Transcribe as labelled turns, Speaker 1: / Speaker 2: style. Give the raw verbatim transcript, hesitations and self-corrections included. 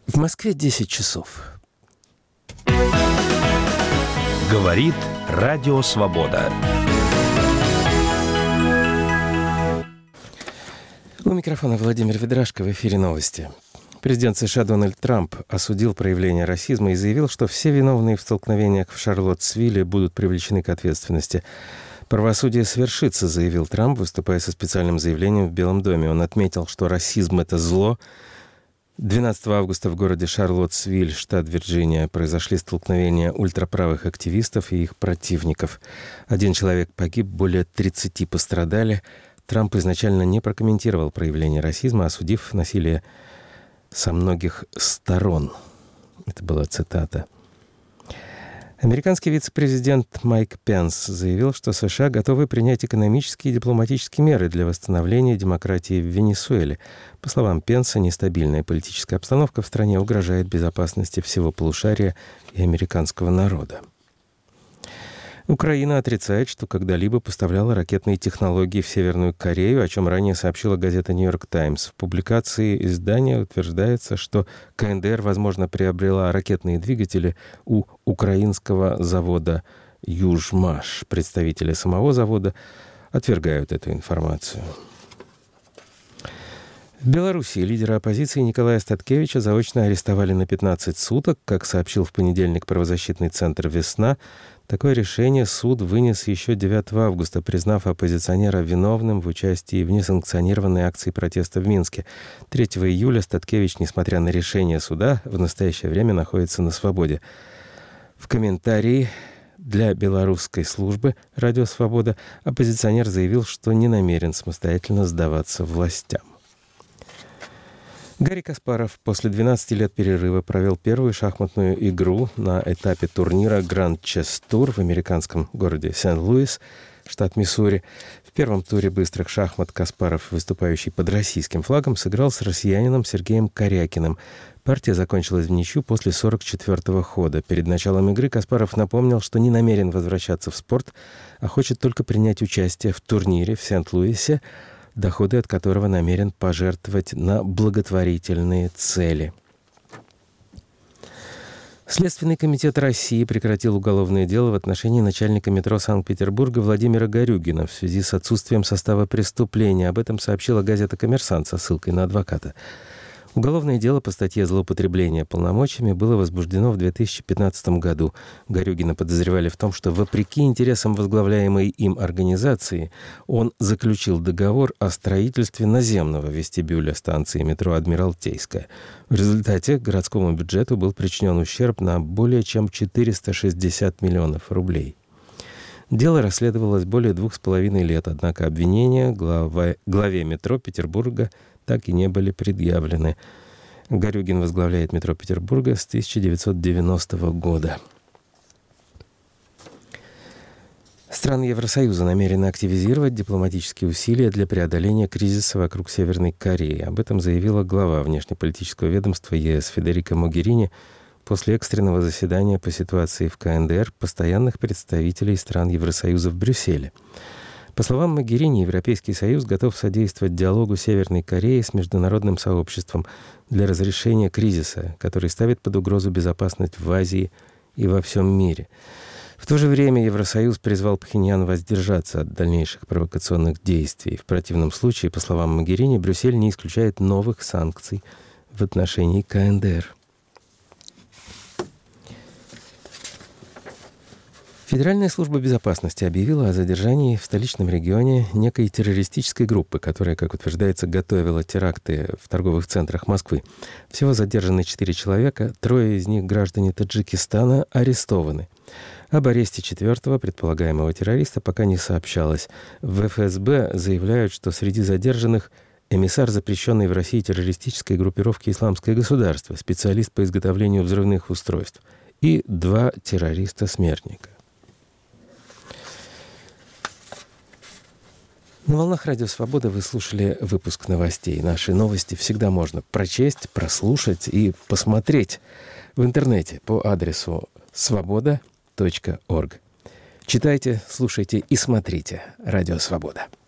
Speaker 1: В Москве десять часов.
Speaker 2: Говорит Радио Свобода.
Speaker 1: У микрофона Владимир Ведрашко, в эфире новости. Президент США Дональд Трамп осудил проявление расизма и заявил, что все виновные в столкновениях в Шарлоттсвилле будут привлечены к ответственности. «Правосудие свершится», — заявил Трамп, выступая со специальным заявлением в Белом доме. Он отметил, что расизм — это зло. двенадцатого августа в городе Шарлоттсвилл, штат Вирджиния, произошли столкновения ультраправых активистов и их противников. Один человек погиб, более тридцати пострадали. Трамп изначально не прокомментировал проявление расизма, осудив насилие со многих сторон. Это была цитата. Американский вице-президент Майк Пенс заявил, что США готовы принять экономические и дипломатические меры для восстановления демократии в Венесуэле. По словам Пенса, нестабильная политическая обстановка в стране угрожает безопасности всего полушария и американского народа. Украина отрицает, что когда-либо поставляла ракетные технологии в Северную Корею, о чем ранее сообщила газета «Нью-Йорк Таймс». В публикации издания утверждается, что КНДР, возможно, приобрела ракетные двигатели у украинского завода «Южмаш». Представители самого завода отвергают эту информацию. В Беларуси лидера оппозиции Николая Статкевича заочно арестовали на пятнадцать суток. Как сообщил в понедельник правозащитный центр «Весна», такое решение суд вынес еще девятого августа, признав оппозиционера виновным в участии в несанкционированной акции протеста в Минске. третьего июля Статкевич, несмотря на решение суда, в настоящее время находится на свободе. В комментарии для белорусской службы «Радио Свобода» оппозиционер заявил, что не намерен самостоятельно сдаваться властям. Гарри Каспаров после двенадцати лет перерыва провел первую шахматную игру на этапе турнира Grand Chess Tour в американском городе Сент-Луис, штат Миссури. В первом туре быстрых шахмат Каспаров, выступающий под российским флагом, сыграл с россиянином Сергеем Корякиным. Партия закончилась в ничью после сорок четвёртого хода. Перед началом игры Каспаров напомнил, что не намерен возвращаться в спорт, а хочет только принять участие в турнире в Сент-Луисе, доходы от которого намерен пожертвовать на благотворительные цели. Следственный комитет России прекратил уголовное дело в отношении начальника метро Санкт-Петербурга Владимира Горюгина в связи с отсутствием состава преступления. Об этом сообщила газета «Коммерсант» со ссылкой на адвоката. Уголовное дело по статье «Злоупотребление полномочиями» было возбуждено в две тысячи пятнадцатом году. Горюгина подозревали в том, что, вопреки интересам возглавляемой им организации, он заключил договор о строительстве наземного вестибюля станции метро «Адмиралтейская». В результате городскому бюджету был причинен ущерб на более чем четыреста шестьдесят миллионов рублей. Дело расследовалось более двух с половиной лет, однако обвинения главе, главе метро Петербурга так и не были предъявлены. Горюгин возглавляет метро Петербурга с тысяча девятьсот девяностого года. Страны Евросоюза намерены активизировать дипломатические усилия для преодоления кризиса вокруг Северной Кореи. Об этом заявила глава внешнеполитического ведомства ЕС Федерика Могерини после экстренного заседания по ситуации в КНДР постоянных представителей стран Евросоюза в Брюсселе. По словам Могерини, Европейский Союз готов содействовать диалогу Северной Кореи с международным сообществом для разрешения кризиса, который ставит под угрозу безопасность в Азии и во всем мире. В то же время Евросоюз призвал Пхеньян воздержаться от дальнейших провокационных действий. В противном случае, по словам Могерини, Брюссель не исключает новых санкций в отношении КНДР. Федеральная служба безопасности объявила о задержании в столичном регионе некой террористической группы, которая, как утверждается, готовила теракты в торговых центрах Москвы. Всего задержаны четыре человека, трое из них, граждане Таджикистана, арестованы. Об аресте четвертого предполагаемого террориста пока не сообщалось. В эф эс бэ заявляют, что среди задержанных эмиссар запрещенной в России террористической группировки «Исламское государство», специалист по изготовлению взрывных устройств и два террориста-смертника. На волнах Радио Свобода вы слушали выпуск новостей. Наши новости всегда можно прочесть, прослушать и посмотреть в интернете по адресу свобода точка орг. Читайте, слушайте и смотрите Радио Свобода.